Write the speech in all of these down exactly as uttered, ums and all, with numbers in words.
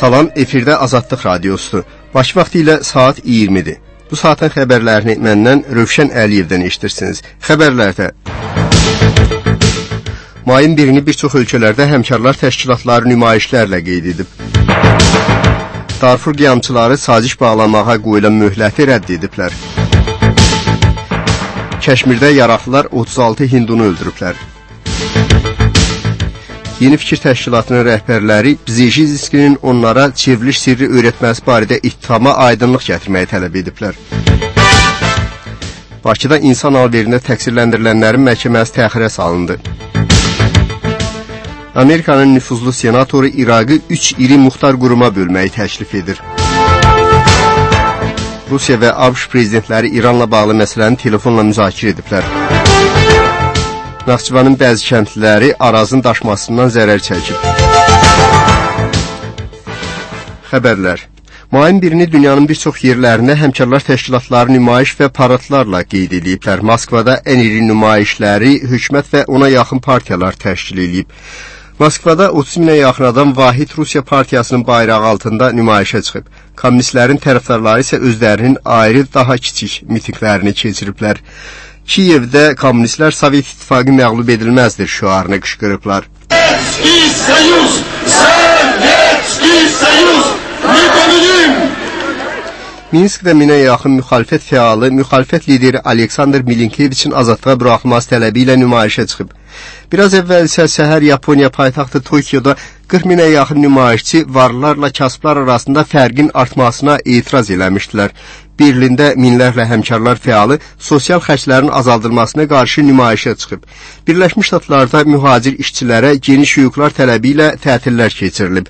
Salam, efirdə Azadlıq Radiosudur. Baş vaxtı ilə saat iyirmidir. Bu saatın xəbərlərini məndən Rövşən Əliyevdən eşitirsiniz. Xəbərlərdə mayın birini bir çox ölkələrdə həmkarlar təşkilatları nümayişlərlə qeyd edib. Darfur qiyamçıları saziş bağlamağa qoyulan möhləti rədd ediblər. Kəşmirdə yaraqlılar otuz altı hindunu öldürüblər. Yeni Fikir Təşkilatının rəhbərləri Bzezinskinin onlara çevriliş sirri öyrətməsi barədə ittihama aydınlıq gətirməyi tələb ediblər. Bakıda insan alverində təqsirləndirilənlərin məhkəməsi təxirə salındı. Amerikanın nüfuzlu senatoru İraqı üç iri muxtar quruma bölməyi təklif edir. Rusiya və ABŞ prezidentləri İranla bağlı məsələni telefonla müzakirə ediblər. Naxçıvanın bəzi kəndliləri Arazın daşmasından zərər çəkib. Xəbərlər. Mayın birini dünyanın bir çox yerlərində həmkarlar təşkilatları nümayiş və paradlarla qeyd ediblər. Moskvada ən iri nümayişləri hökumət və ona yaxın partiyalar təşkil edib. Moskvada otuz minə yaxın adam Vahid Rusiya partiyasının bayrağı altında nümayişə çıxıb. Kommunistlərin tərəfdarları isə özlərinin ayrı, daha kiçik mitinglərini keçiriblər. Kiyevdə kommunistlər Sovet İttifaqı məğlub edilməzdir şüarını qışqırıblar. Minskdə minə yaxın müxalifət fəalı, müxalifət lideri Aleksandr Milinkeviçin azadlığa buraxılması tələbi ilə nümayişə çıxıb. Biraz əvvəl isə səhər Yaponiya paytaxtı Tokyoda qırx minə yaxın nümayişçi varlılarla kasıblar arasında fərqin artmasına etiraz eləmişdilər. Berlində minlərlə həmkarlar fəalı sosial xərclərin azaldılmasına qarşı nümayişə çıxıb. Birləşmiş Ştatlarda mühacir işçilərə geniş hüquqlar tələbi ilə tətillər keçirilib.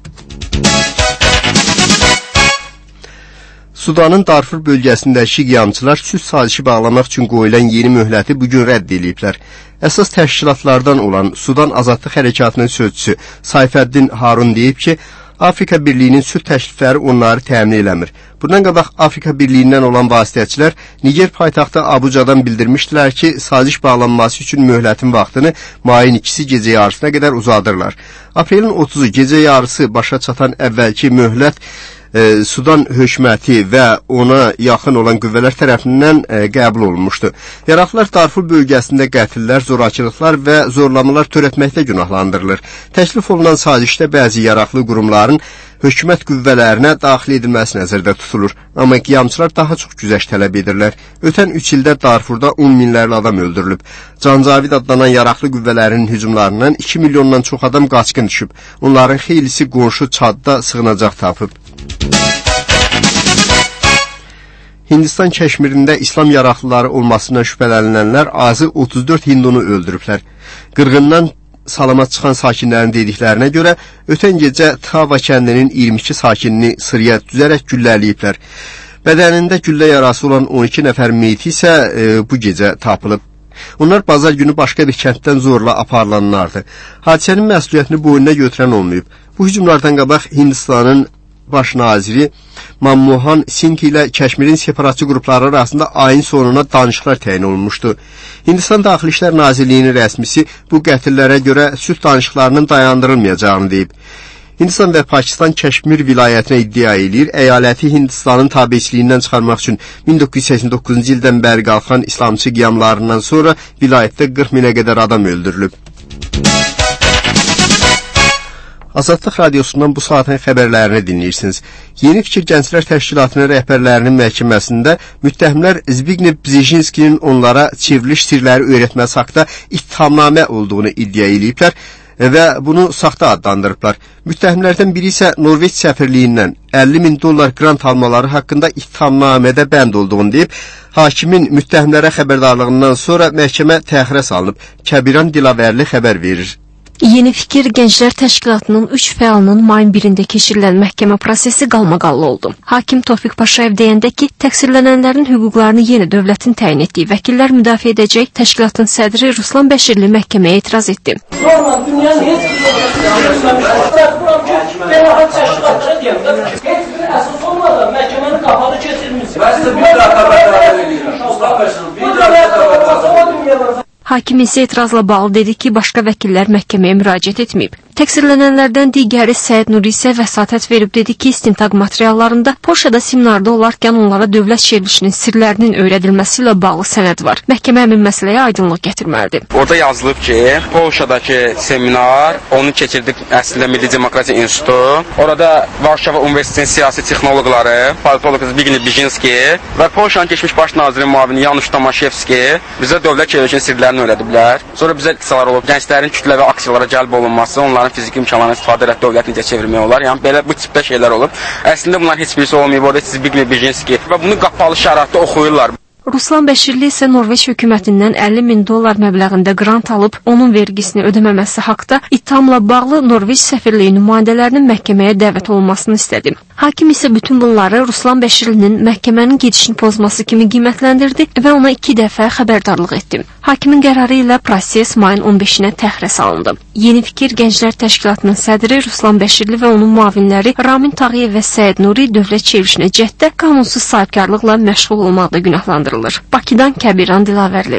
Sudanın Darfur bölgəsindəki qiyamçılar sülh sazişi bağlamaq üçün qoyulan yeni möhləti bugün rədd ediblər. Əsas təşkilatlardan olan Sudan Azadlıq Hərəkatının sözçüsü Sayfəddin Harun deyib ki, Afrika Birliyinin sülh təklifləri onları təmin eləmir. Bundan qabaq Afrika Birliyindən olan vasitəçilər Niger paytaxtı Abucadan bildirmişdilər ki, saziş bağlanması üçün möhlətin vaxtını mayın ikisi gecə yarısına qədər uzadırlar. Aprelin otuzu gecə yarısı başa çatan əvvəlki möhlət e, Sudan hökuməti və ona yaxın olan qüvvələr tərəfindən e, qəbul olunmuşdu. Yaraqlılar Darfur bölgəsində qətillər, zorakılıqlar və zorlamalar törətməkdə günahlandırılır. Təklif olunan sazişdə bəzi yaraqlı qurumların hökumət qüvvələrinə daxil edilməsi nəzərdə tutulur. Amma qiyamçılar daha çox güzəşt tələb edirlər. Ötən üç ildə Darfurda on minlərlə adam öldürülüb. Cancavid adlanan yaraqlı qüvvələrinin hücumlarından iki milyondan çox adam qaçqın düşüb. Onların xeylisi qonşu Çadda sığınacaq tapıb. Hindistan Kəşmirində İslam yaraqlıları olmasından şübhələnilənlər azı otuz dörd hindunu öldürüblər. Qırğından salamat çıxan sakinlərin dediklərinə görə, ötən gecə Tava kəndinin iyirmi iki sakinini sıraya düzərək gülləliyiblər. Bədənində güllə yarası olan on iki nəfər meyti isə e, bu gecə tapılıb. Onlar bazar günü başqa bir kənddən zorla aparılanlardı. Hadisənin məsuliyyətini boynuna götürən olmayıb. Bu hücumlardan qabaq Hindistanın baş naziri Manmohan Singh ilə Kəşmirin separatçı qrupları arasında ayın sonuna danışıqlar təyin olunmuşdu. Hindistan Daxili İşlər Nazirliyinin rəsmisi bu qətillərə görə sülh danışıqlarının dayandırılmayacağını deyib. Hindistan və Pakistan Kəşmir vilayətinə iddia edir, əyaləti Hindistanın tabiçiliyindən çıxarmaq üçün min doqquz yüz səksən doqquzuncu ildən bəri qalxan İslamçı qiyamlarından sonra vilayətdə qırx minə qədər adam öldürülüb. Azadlıq Radiosundan bu saatın xəbərlərini dinləyirsiniz. Yeni Fikir Gənclər Təşkilatının rəhbərlərinin məhkəməsində müttəhimlər Zbigniew Bzezinskinin onlara çevriliş sirləri öyrətməsi haqda ittihamnamə olduğunu iddia ediblər və bunu saxta adlandırıblar. Müttəhimlərdən biri isə Norveç səfirliyindən əlli min dollar grant almaları haqqında ittihamnamədə bənd olduğunu deyib, hakimin müttəhimlərə xəbərdarlığından sonra məhkəmə təxirə salınıb. Kəbiran Dilavərli xəbər verir. Yeni Fikir Gənclər Təşkilatının üç fəalının mayın birində keçirilən məhkəmə prosesi qalmaqallı oldu. Hakim Tofiq Paşayev deyəndə ki, təqsirlənənlərin hüquqlarını yeni dövlətin təyin etdiyi vəkillər müdafiə edəcək, təşkilatın sədri Ruslan Bəşirli məhkəməyə etiraz etdi. Sonra dünyanın heç bir təşkilatlara deyəm, heç bir əsas olmadan məhkəməni qapalı keçirmişsiniz. Mən sizə bir daha xəbər edirəm. Ruslan Bəşirli, bir daha xəbər edirəm. Hakim isə etirazla bağlı dedi ki, başqa vəkillər məhkəməyə müraciət etməyib. Təqsirlənənlərdən digəri Səid Nuri isə vəsatət verib dedi ki, istintaq materiallarında Polşada seminarda olarkən onlara dövlət çevrilişinin sirlərinin öyrədilməsi ilə bağlı sənəd var. Məhkəmə həmin məsələyə aydınlıq gətirməlidir. Orada yazılıb ki, Polşadakı seminar, onu keçirdik əslində Milli Demokratiya İnstitutu. Orada Varşava Universitetinin siyasi texnoloqları, politolog Zbigniew Brzezinski və Polşanın keçmiş baş naziri müavini Janusz Tomaszewski bizə dövlət çevrilişinin sirlərini öyrədiblər. Sonra bizə qısalar olub, gənclərin kütləvi aksiyalara cəlb olunması, onların fiziki imkanlarını istifadə edərək dövlət necə çevirmək olar. Yəni belə bu tipdə şeylər olub. Əslində bunların heç birisi olmayıb. Orada Zbigniew Brzezinski və bunu qapalı şəraitdə oxuyurlar. Ruslan Bəşirli isə Norveç hökumətindən əlli min dollar məbləğində qrant alıb, onun vergisini ödəməməsi haqda ittihamla bağlı Norveç səfirliyi nümayəndələrinin məhkəməyə dəvət olunmasını istədi. Hakim isə bütün bunları Ruslan Bəşirlinin məhkəmənin gedişini pozması kimi qiymətləndirdi və ona iki dəfə xəbərdarlıq etdi. Hakimin qərarı ilə proses mayın on beşinə təxirə salındı. Yeni Fikir Gənclər Təşkilatının sədri Ruslan Bəşirli və onun müavinləri Ramin Tağıyev və Səid Nuri dövlət çevrilişinə cəhddə qanunsuz sahibkarlıqla məşğul olmaqda günahlandırılır. Bakıdan Kəbiran Dilavərli.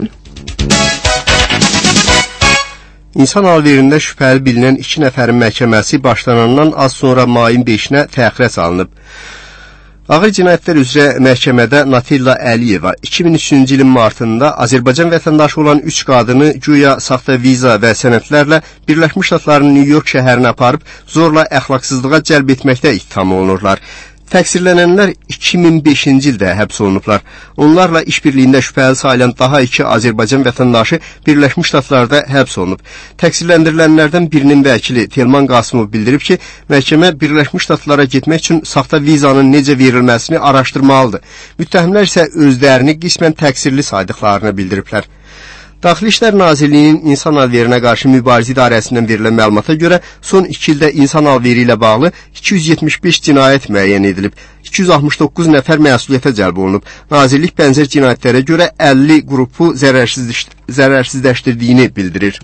İnsan alverində şübhəli bilinən iki nəfərin məhkəməsi başlanandan az sonra mayın beşinə təxirə salınıb. Ağır cinayətlər üzrə məhkəmədə Natilla Əliyeva iki min üçüncü ilin martında Azərbaycan vətəndaşı olan üç qadını güya saxta viza və sənədlərlə Birləşmiş Ştatların New York şəhərinə aparıb zorla əxlaqsızlığa cəlb etməkdə ittiham olunurlar. Təqsirlənənlər iki min beşinci ildə həbs olunublar. Onlarla işbirliyində şübhəli sayılan daha iki Azərbaycan vətəndaşı Birləşmiş Ştatlarda həbs olunub. Təqsirləndirilənlərdən birinin vəkili Telman Qasımov bildirib ki, məhkəmə Birləşmiş Ştatlara getmək üçün saxta vizanın necə verilməsini araşdırmalıdır. Müttəhimlər isə özlərini qismən təqsirli saydıqlarını bildiriblər. Daxili İşlər Nazirliyinin insan alverinə qarşı mübarizə idarəsindən verilən məlumata görə son iki ildə insan alveri ilə bağlı iki yüz yetmiş beş cinayət müəyyən edilib. iki yüz altmış doqquz nəfər məsuliyyətə cəlb olunub. Nazirlik bənzər cinayətlərə görə əlli qrupu zərərsizləşdirdiyini bildirir.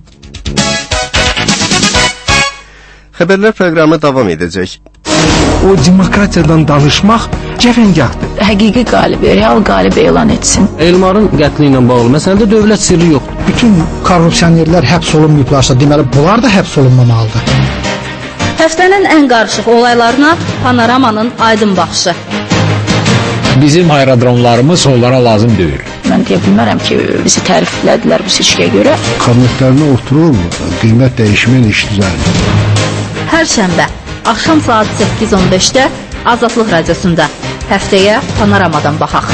Xəbərlər proqramı davam edəcək. O demokratiyadan danışmaq cəfəngahdır. Həqiqi qalib, real qalib elan etsin. Elmarın qətli ilə bağlı məsələdə dövlət sirri yoxdur. Bütün korrupsionerlər həbs olunmayıblarsa, deməli bunlar da həbs olunmamalıdır. Həftənin ən qarışıq olaylarına Panoramanın aydın baxışı. Bizim aerodromlarımız onlara lazım deyil. Mən deyə bilmərəm ki, bizi təriflədilər bu seçkiyə görə. Kabinetlərində oturur, qiymət dəyişmən iş düzəlir. Hər şənbə axşam saat səkkiz on beşdə Azadlıq Radiosunda həftəyə Panoramadan baxaq.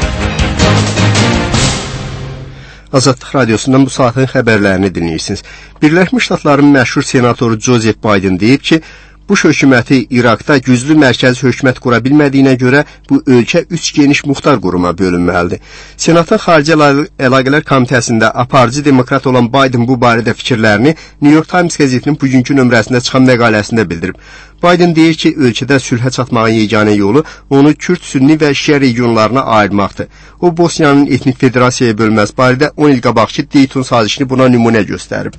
Azadlıq Radiosundan bu saatin xəbərlərini dinləyirsiniz. Birləşmiş Ştatların məşhur senatoru Joseph Biden deyib ki, Bush hökuməti İraqda güclü mərkəzi hökumət qura bilmədiyinə görə bu ölkə üç geniş muxtar quruma bölünməlidir. Senatın Xarici Əlaqələr Komitəsində aparıcı demokrat olan Biden bu barədə fikirlərini New York Times qəzetinin bugünkü nömrəsində çıxan məqaləsində bildirib. Biden deyir ki, ölkədə sülhə çatmağın yeganə yolu onu Kürd, Sünni və Şiə regionlarına ayırmaqdır. O, Bosniyanın etnik federasiyaya bölməsi barədə on il qabaqki Dayton sazişini buna nümunə göstərib.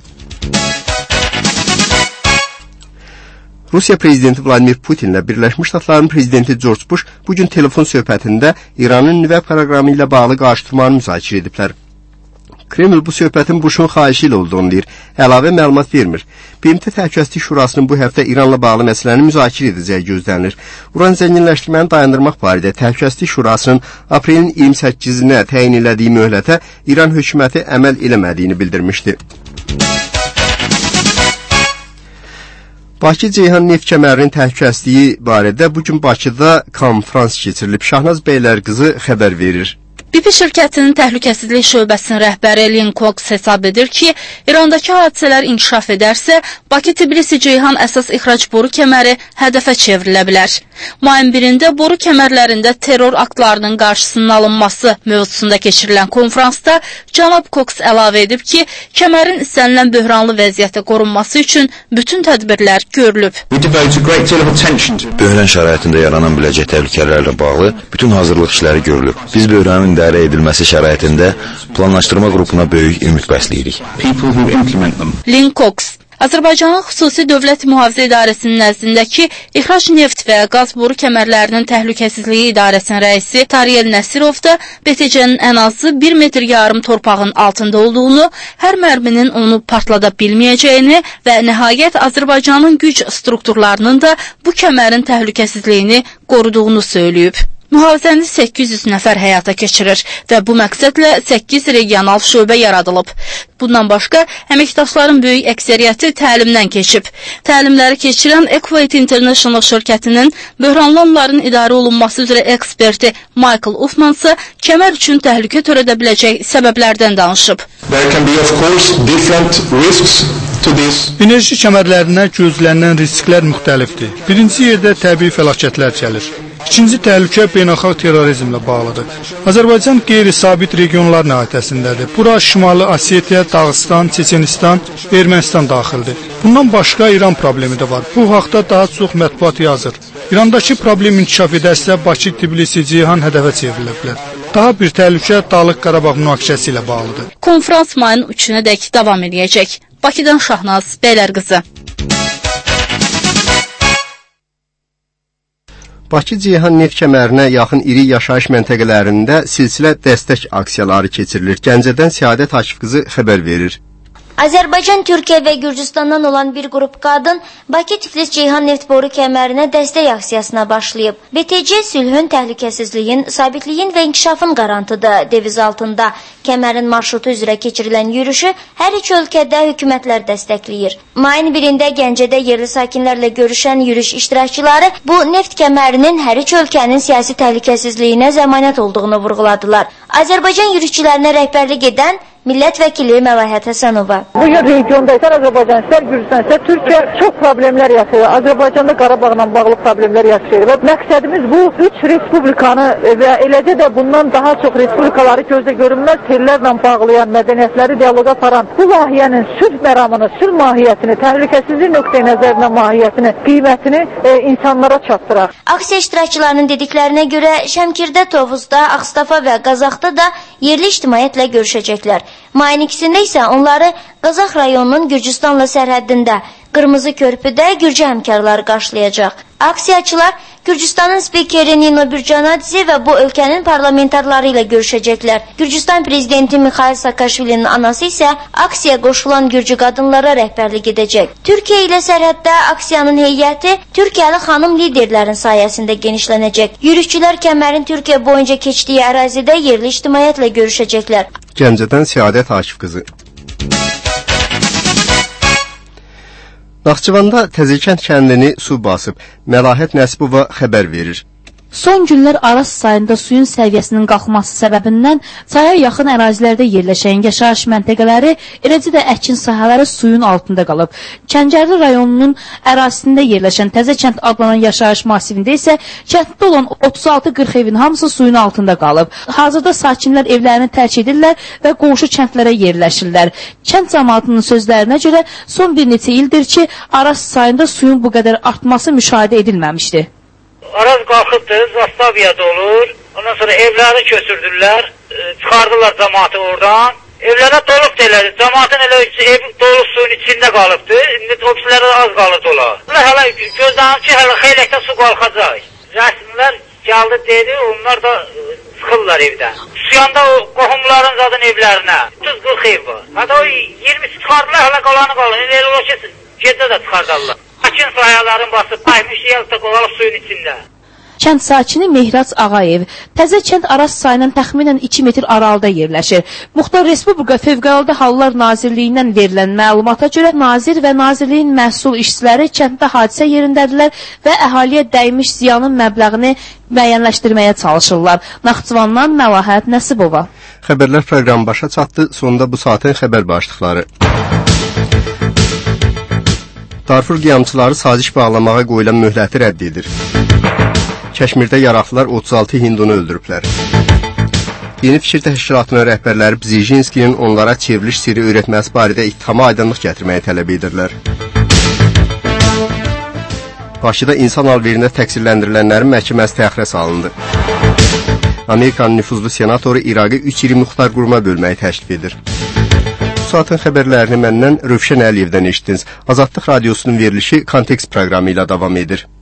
Rusiya prezidenti Vladimir Putinlə Birləşmiş Ştatların prezidenti George Bush bugün telefon söhbətində İranın nüvə proqramı ilə bağlı qarşıdurmanı müzakirə ediblər. Kreml bu söhbətin Bushun xahişi ilə olduğunu deyir, əlavə məlumat vermir. B M T Təhlükəsizlik Şurasının bu həftə İranla bağlı məsələni müzakirə edəcəyi gözlənilir. Uran zənginləşdirməni dayandırmaq barədə Təhlükəsizlik Şurasının aprelin iyirmi səkkizinə təyin elədiyi möhlətə İran hökuməti əməl eləmədiyini bildirmişdi. Bakı Ceyhan neft kəmərinin təhlükəsizliyi barədə bugün Bakıda konfrans keçirilib. Şahnaz Beylər qızı xəbər verir. B P şirkətinin təhlükəsizlik şöbəsinin rəhbəri Lin Cox hesab edir ki, İrandakı hadisələr inkişaf edərsə, Bakı-Tbilisi-Ceyhan əsas ixrac boru kəməri hədəfə çevrilə bilər. Mayın birində boru kəmərlərində terror aktlarının qarşısının alınması mövzusunda keçirilən konfransda cənab Cox əlavə edib ki, kəmərin istənilən böhranlı vəziyyətə qorunması üçün bütün tədbirlər görülüb. Böhran şəraitində yaranan biləcək təhlükələrlə bağlı bütün hazırlıq işləri görülüb. Biz böhranın idarə edilməsi şəraitində planlaşdırma qrupuna böyük ümid bəsləyirik. Lin Cox Azərbaycanın xüsusi dövlət mühafizə idarəsinin nəzdindəki İxrac neft və qaz boru kəmərlərinin təhlükəsizliyi idarəsinin rəisi Tariyel Nəsirov da B T C-nin ən azı bir metr yarım torpağın altında olduğunu, hər mərminin onu partlada bilməyəcəyini və nəhayət Azərbaycanın güc strukturlarının da bu kəmərin təhlükəsizliyini qoruduğunu söyləyib. Mühafizəni səkkiz yüz nəfər həyata keçirir və bu məqsədlə səkkiz regional şöbə yaradılıb. Bundan başqa, əməkdaşların böyük əksəriyyəti təlimdən keçib. Təlimləri keçirən Equate International şirkətinin böhranlı onların idarə olunması üzrə eksperti Michael Uffman isə kəmər üçün təhlükə törədə biləcək səbəblərdən danışıb. There can be, of course, different risks. Enerji kəmərlərinə gözlənilən risklər müxtəlifdir. Birinci yerdə təbii fəlakətlər gəlir. İkinci təhlükə beynəlxalq terrorizmlə bağlıdır. Azərbaycan qeyri-sabit regionlar nəhayətəsindədir. Bura Şimali Osetiya, Dağıstan, Çeçenistan, Ermənistan daxildir. Bundan başqa İran problemi də var. Bu haqda daha çox mətbuat yazır. İrandakı problem inkişaf edərsə, Bakı, Tbilisi, Ceyhan hədəfə çevrilə bilər. Daha bir təhlükə Dağlıq Qarabağ münaqişəsi ilə bağlıdır. Konfrans mayın üçünədək davam edəcək. Bakıdan Şahnaz Bəylərqızı. Bakı-Ceyhan neft kəmərinə yaxın iri yaşayış məntəqələrində silsilə dəstək aksiyaları keçirilir. Gəncədən Səadət Akif qızı xəbər verir. Azərbaycan, Türkiyə və Gürcüstandan olan bir qrup qadın Bakı-Tiflis-Ceyhan neft boru kəmərinə dəstək aksiyasına başlayıb. B T C sülhün, təhlükəsizliyin, sabitliyin və inkişafın qarantıdır deviz altında. Kəmərin marşrutu üzrə keçirilən yürüyüşü hər iki ölkədə hökumətlər dəstəkləyir. Mayın birində Gəncədə yerli sakinlərlə görüşən yürüyüş iştirakçıları bu neft kəmərinin hər iki ölkənin siyasi təhlükəsizliyinə zəmanət olduğunu vurğuladılar. Azərbaycan yürüyüşçülərinə rəhbərlik edən Millət vəkili Məlahət Həsənova. Bugün regionda istər Azərbaycan, istər Gürcüstan, istər Türkiyə çox problemlər yaşayır. Azərbaycanda Qarabağla bağlı problemlər yaşayır və məqsədimiz bu üç respublikanı və eləcə də bundan daha çox respublikaları gözlə görünməz tellərlə bağlayan, mədəniyyətləri dialoqa aparan bu layihənin sülh məramını, sülh mahiyyətini, təhlükəsizlik nöqteyi nəzərindən mahiyyətini, qiymətini e, insanlara çatdıraq. Aksiya iştirakçılarının dediklərinə görə Şəmkirdə, Tovuzda, Ağstafa və Qazaxda da yerli ictimaiyyətlə görüşəcəklər. Mayın ikisində isə onları Qazax rayonunun Gürcüstanla sərhəddində Qırmızı Körpüdə Gürcü həmkarları qarşılayacaq. Aksiyaçılar Gürcüstanın spikeri Nino Bürcanadze və bu ölkənin parlamentarları ilə görüşəcəklər. Gürcüstan prezidenti Mikhail Saakashvilinin anası isə aksiyaya qoşulan Gürcü qadınlara rəhbərlik edəcək. Türkiyə ilə sərhəddə aksiyanın heyəti Türkiyəli xanım liderlərin sayəsində genişlənəcək. Yürüyüşçülər kəmərin Türkiyə boyunca keçdiyi ərazidə yerli ictimaiyyətlə görüşəcəklər. Gəncədən Səadət Akif qızı. Naxçıvanda Təzəkənd kəndini su basıb. Məlahət Nəsibova xəbər verir. Son günlər Araz sayında suyun səviyyəsinin qalxması səbəbindən çaya yaxın ərazilərdə yerləşən yaşayış məntəqələri, eləcə də əkin sahələri suyun altında qalıb. Kəncərli rayonunun ərazisində yerləşən Təzəkənd adlanan yaşayış masivində isə kənddə olan otuz altı qırx evin hamısı suyun altında qalıb. Hazırda sakinlər evlərini tərk edirlər və qonşu kəndlərə yerləşirlər. Kənd cəmaatının sözlərinə görə son bir neçə ildir ki, Araz sayında suyun bu qədər artması müşahidə edilməmişdi. Araz qalxıbdır, zastaviyada olur. Ondan sonra evləri köçürdülər, çıxardılar cəmaatı oradan. Evlərə dolub deyilədi. Cəmaatın elə ev dolu suyun içində qalıbdır. İndi otuzları az qalır dola. Hələ gözlənir ki, hələ xeyləkdə su qalxacaq. Rəsmilər gəldi dedi, onlar da çıxırlar evdən. Suyanda o qohumların zadın evlərinə. otuz qırx ev var. Hətta o iyirmisi çıxardılar, hələ qalanı qalır. Elə olur ki, gecə də çıxardarlar. Əkin sahələrin basıb, qaymış yalta qovalıb suyun içində. Kənd sakini Mehrac Ağayev Təzəkənd Araz sayının təxminən iki metr aralıda yerləşir. Muxtar Respublika Fövqəladə Hallar Nazirliyindən verilən məlumata görə nazir və nazirliyin məhsul işçiləri kənddə hadisə yerindədirlər və əhaliyə dəymiş ziyanın məbləğini müəyyənləşdirməyə çalışırlar. Naxçıvandan Məlahət Nəsibova. Xəbərlər proqramı başa çatdı. Sonunda bu saatin xəbər başlıqları. Darfur qiyamçıları saziş bağlamağa qoyulan möhləti rədd edir. Kəşmirdə yaraqlılar otuz altı hindunu öldürüblər. Yeni Fikir Təşkilatının rəhbərləri Bzijinskinin onlara çevriliş sirri öyrətməsi barədə ittihama aydınlıq gətirməyi tələb edirlər. Bakıda insan alverində təqsirləndirilənlərin məhkəməsi təxirə salındı. Amerikanın nüfuzlu senatoru İraqı üç iri muxtar quruma bölməyi təklif edir. saatın xəbərlərini məndən Rövşən Əliyevdən eşitdiniz. Azadlıq Radiosunun verilişi Kontekst proqramı ilə davam edir.